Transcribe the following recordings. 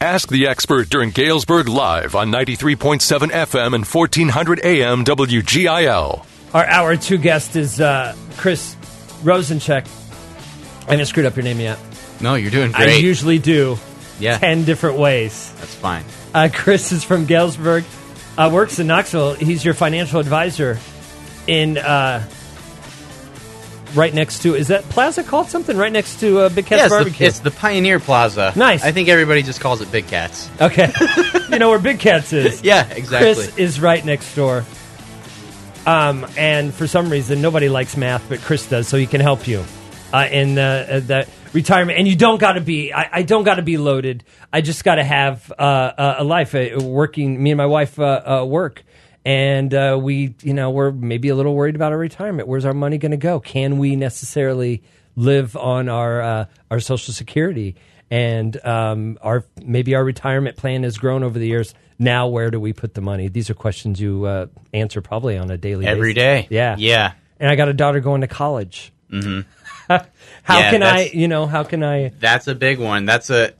Ask the expert during Galesburg Live on 93.7 FM and 1400 AM WGIL. Our Hour 2 guest is Chris Rosencheck. I haven't screwed up your name yet. No, you're doing great. I usually do. Yeah. 10 different ways. That's fine. Chris is from Galesburg, works in Knoxville. He's your financial advisor in right next to, is that plaza called something? Right next to Big Cat's Barbecue. It's the Pioneer Plaza. Nice. I think everybody just calls it Big Cat's. Okay. You know where Big Cat's is. Yeah, exactly. Chris is right next door. And for some reason, nobody likes math, but Chris does, so he can help you in the retirement. And you don't got to be, I don't got to be loaded. I just got to have a life. Working, me and my wife work. And we're maybe a little worried about our retirement. Where's our money going to go? Can we necessarily live on our Social Security? And maybe our retirement plan has grown over the years. Now, where do we put the money? These are questions you answer probably on a daily basis. Every day. Yeah. Yeah. And I got a daughter going to college. Mm-hmm. How can I? That's a big one. That's a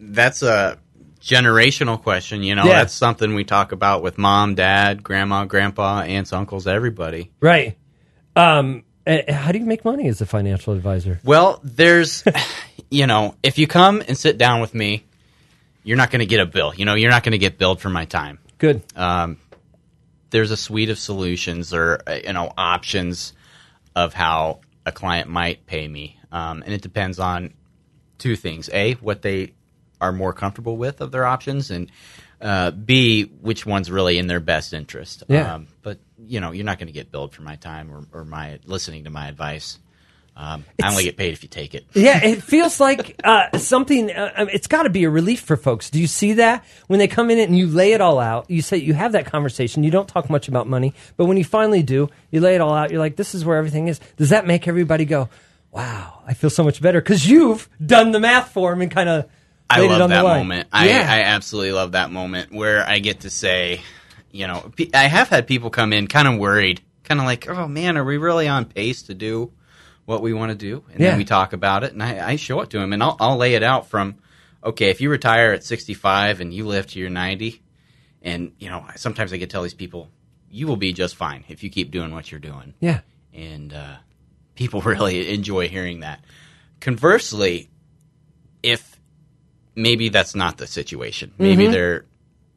generational question. That's something we talk about with mom, dad, grandma, grandpa, aunts, uncles, everybody. Right. How do you make money as a financial advisor? Well, there's, if you come and sit down with me, you're not going to get a bill. You're not going to get billed for my time. Good. There's a suite of solutions or, options of how a client might pay me. And it depends on two things. A, what they are more comfortable with of their options, and B, which one's really in their best interest. Yeah. But you're not going to get billed for my time or my listening to my advice. I only get paid if you take it. Yeah, it feels like something. It's got to be a relief for folks. Do you see that when they come in and you lay it all out? You say you have that conversation. You don't talk much about money, but when you finally do, you lay it all out. You're like, "This is where everything is." Does that make everybody go, "Wow, I feel so much better"? Because you've done the math for them and kind of. I love that moment. I absolutely love that moment where I get to say, I have had people come in kind of worried, kind of like, oh man, are we really on pace to do what we want to do? And then we talk about it, and I show it to them, and I'll lay it out from, okay, if you retire at 65 and you live to your 90, and sometimes I get to tell these people, you will be just fine if you keep doing what you're doing. Yeah. And people really enjoy hearing that. Conversely, if maybe that's not the situation. Maybe they're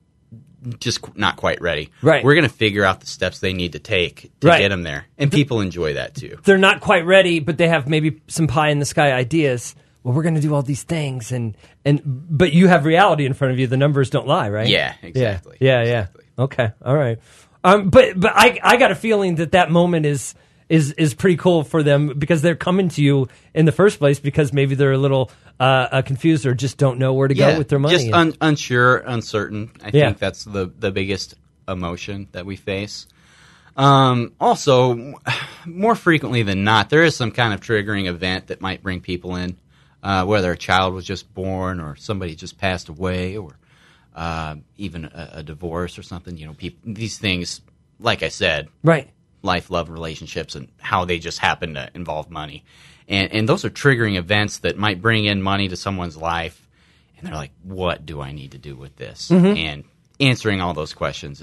just not quite ready. Right. We're going to figure out the steps they need to take to get them there. And people enjoy that too. They're not quite ready, but they have maybe some pie-in-the-sky ideas. Well, we're going to do all these things, but you have reality in front of you. The numbers don't lie, right? Yeah, exactly. Yeah. Exactly. Okay, all right. But I got a feeling that moment is pretty cool for them because they're coming to you in the first place because maybe they're a little confused or just don't know where to go with their money. Just unsure, uncertain. I think that's the biggest emotion that we face. Also, more frequently than not, there is some kind of triggering event that might bring people in, whether a child was just born or somebody just passed away or even a divorce or something. These things, like I said, right. Life, love, relationships, and how they just happen to involve money. And those are triggering events that might bring in money to someone's life, and they're like, what do I need to do with this? Mm-hmm. And answering all those questions,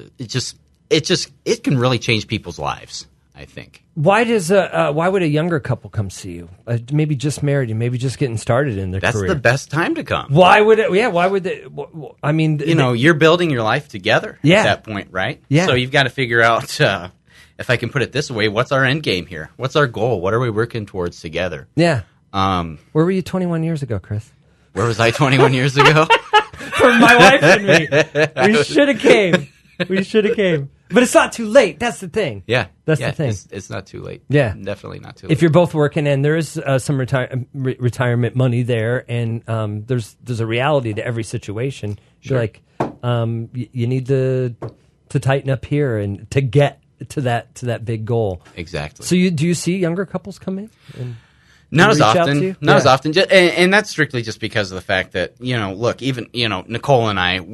it can really change people's lives, I think. Why would a younger couple come see you? Maybe just married and maybe just getting started in their career. That's the best time to come. Why would it? Yeah, why would they? I mean, you're building your life together at that point, right? Yeah. So you've got to figure out, if I can put it this way, what's our end game here? What's our goal? What are we working towards together? Yeah. Where were you 21 years ago, Chris? Where was I 21 years ago? For my wife and me. We should have came. But it's not too late. That's the thing. Yeah. That's the thing. It's not too late. Yeah. Definitely not too late. If you're both working and there is some retirement money there and there's a reality to every situation, sure. You're like, you need to tighten up here and to get to that big goal. Exactly. So do you see younger couples come in? Not as often. Not as often. And that's strictly just because of the fact that, look, even, Nicole and I,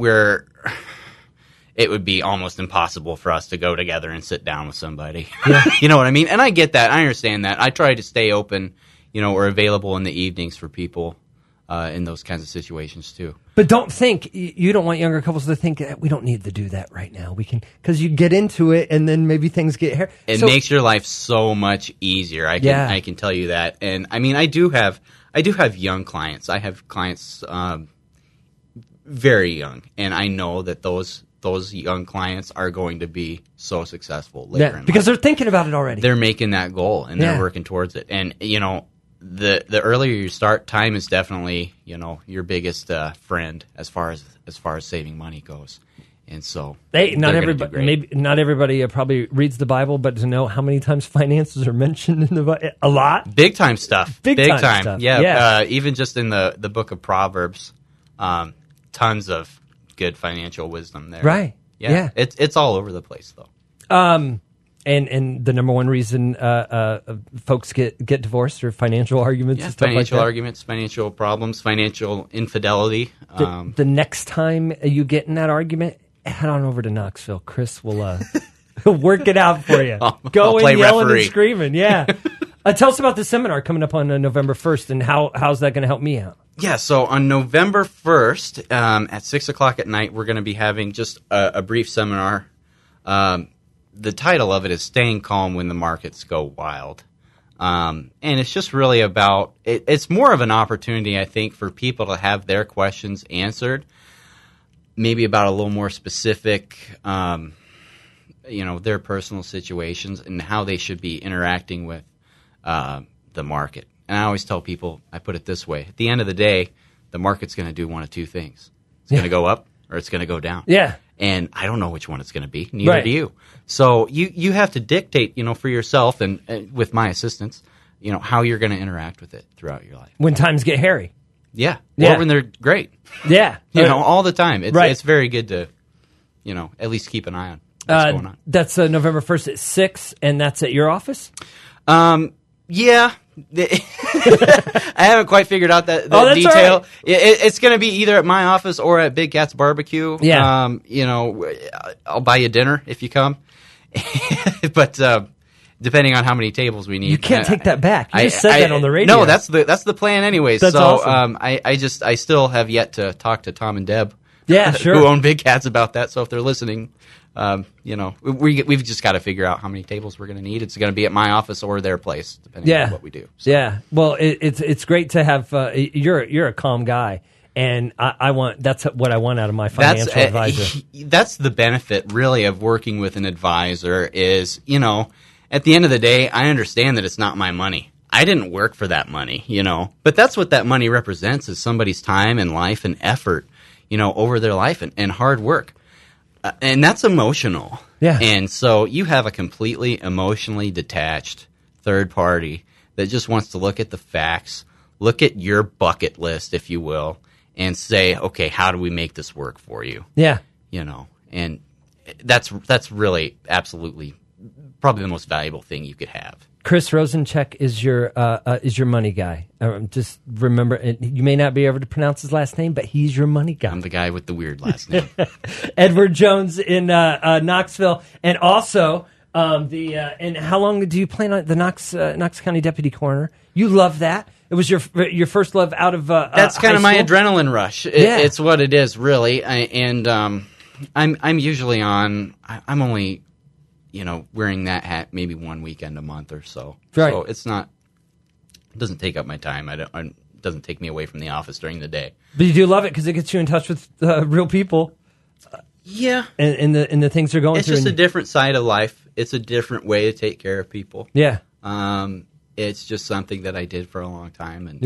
it would be almost impossible for us to go together and sit down with somebody. Yeah. You know what I mean? And I get that. I understand that. I try to stay open, or available in the evenings for people in those kinds of situations too. But don't think, you don't want younger couples to think that we don't need to do that right now. We can, because you get into it and then maybe things get hairy. It makes your life so much easier. I can tell you that. And I mean, I do have young clients. I have clients very young, and I know that those young clients are going to be so successful later in life. Because they're thinking about it already. They're making that goal and they're working towards it. And the earlier you start, time is definitely your biggest friend as far as saving money goes. And so not everybody probably reads the Bible, but to know how many times finances are mentioned in the Bible, a lot, big time stuff, big time stuff. Yeah. Even just in the book of Proverbs, tons of good financial wisdom there. Right. Yeah. It's all over the place though. And the number one reason folks get divorced or financial arguments and stuff like that. Financial arguments, financial problems, financial infidelity. The next time you get in that argument, head on over to Knoxville. Chris will work it out for you. Go in yelling referee. And screaming. Yeah. Tell us about the seminar coming up on November 1st and how's that going to help me out? Yeah, so on November 1st at 6 o'clock at night, we're going to be having just a brief seminar. The title of it is Staying Calm When the Markets Go Wild. And it's just really about, it's more of an opportunity, I think, for people to have their questions answered, maybe about a little more specific, their personal situations and how they should be interacting with the market. And I always tell people, I put it this way, at the end of the day, the market's going to do one of two things. It's going to go up or it's going to go down. Yeah. And I don't know which one it's going to be. Neither do you. So you have to dictate, for yourself and with my assistance, how you're going to interact with it throughout your life. When times get hairy. Yeah. Or when they're great. Yeah. All the time. It's very good to, at least keep an eye on what's going on. That's November 1st at 6, and that's at your office? Yeah. I haven't quite figured out that detail. Right. It's going to be either at my office or at Big Cat's Barbecue. Yeah. I'll buy you dinner if you come. But depending on how many tables we need, you can't take that back. You just said that on the radio. No, that's the plan anyway. That's awesome. I still have yet to talk to Tom and Deb. Yeah, sure. Who own Big Cats about that. So if they're listening, we've just got to figure out how many tables we're going to need. It's going to be at my office or their place, depending on what we do. So. Yeah. Well, it's great to have. You're a calm guy, and that's what I want out of my financial advisor. That's the benefit, really, of working with an advisor. Is at the end of the day, I understand that it's not my money. I didn't work for that money, but that's what that money represents: is somebody's time and life and effort, over their life and hard work. And that's emotional. Yeah. And so you have a completely emotionally detached third party that just wants to look at the facts, look at your bucket list, if you will, and say, okay, how do we make this work for you? Yeah. And that's really absolutely probably the most valuable thing you could have. Chris Rosencheck is your money guy. Just remember, you may not be able to pronounce his last name, but he's your money guy. I'm the guy with the weird last name. Edward Jones in Knoxville, and also and how long do you plan on the Knox County Deputy Coroner? You love that. It was your first love out of that's kind of my adrenaline rush. It's what it is, really. I'm usually on. I'm only. Wearing that hat maybe one weekend a month or so. Right. So it doesn't take up my time. It doesn't take me away from the office during the day. But you do love it because it gets you in touch with real people. Yeah. And the things they're going through. It's just a different side of life. It's a different way to take care of people. Yeah. It's just something that I did for a long time. And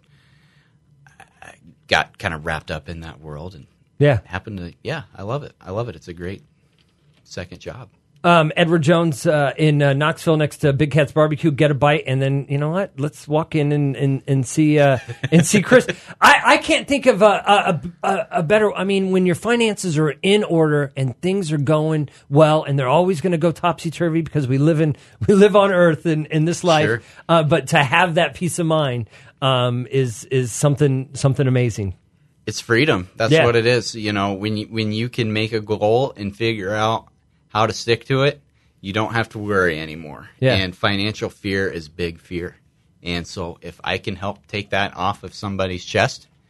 I got kind of wrapped up in that world. And I love it. I love it. It's a great second job. Edward Jones in Knoxville next to Big Cat's Barbecue. Get a bite, and then you know what? Let's walk in and see Chris. I can't think of a better. I mean, when your finances are in order and things are going well, and they're always going to go topsy turvy because we live on Earth in this life. Sure. But to have that peace of mind is something amazing. It's freedom. That's what it is. When you can make a goal and figure out how to stick to it, you don't have to worry anymore. Yeah. And financial fear is big fear. And so if I can help take that off of somebody's chest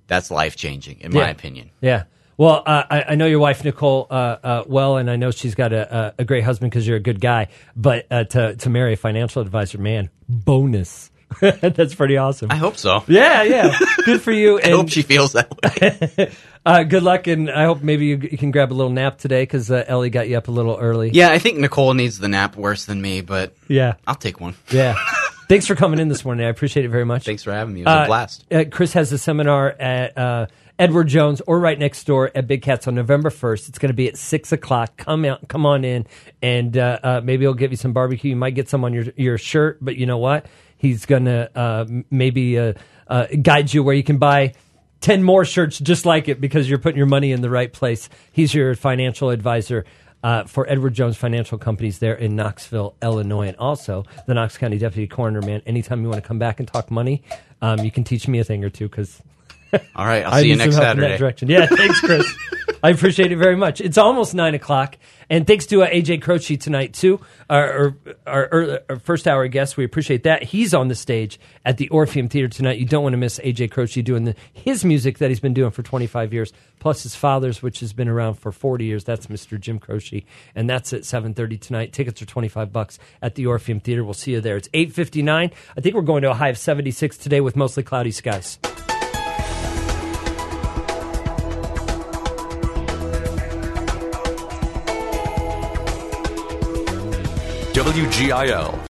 that's life-changing, in my opinion. Yeah. Well, I know your wife, Nicole, well, and I know she's got a great husband because you're a good guy. But to marry a financial advisor, man, bonus. That's pretty awesome. I hope so. Yeah. Good for you. I hope she feels that way. Good luck, and I hope maybe you can grab a little nap today because Ellie got you up a little early. Yeah, I think Nicole needs the nap worse than me, but I'll take one. Yeah. Thanks for coming in this morning. I appreciate it very much. Thanks for having me. It was a blast. Chris has a seminar at Edward Jones or right next door at Big Cats on November 1st. It's going to be at 6 o'clock. Come on in, and maybe he'll give you some barbecue. You might get some on your shirt, but you know what? He's going to maybe guide you where you can buy 10 more shirts just like it because you're putting your money in the right place. He's your financial advisor for Edward Jones Financial Companies there in Knoxville, Illinois. And also the Knox County Deputy Coroner, man. Anytime you want to come back and talk money, you can teach me a thing or two because all right, I'll see you next Saturday. In that direction. Yeah, thanks, Chris. I appreciate it very much. It's almost 9 o'clock, and thanks to AJ Croce tonight too, our first hour guest. We appreciate that. He's on the stage at the Orpheum Theater tonight. You don't want to miss AJ Croce doing his music that he's been doing for 25 years, plus his father's, which has been around for 40 years. That's Mr. Jim Croce, and that's at 7:30 tonight. Tickets are $25 at the Orpheum Theater. We'll see you there. It's 8:59. I think we're going to a high of 76 today with mostly cloudy skies. WGIL.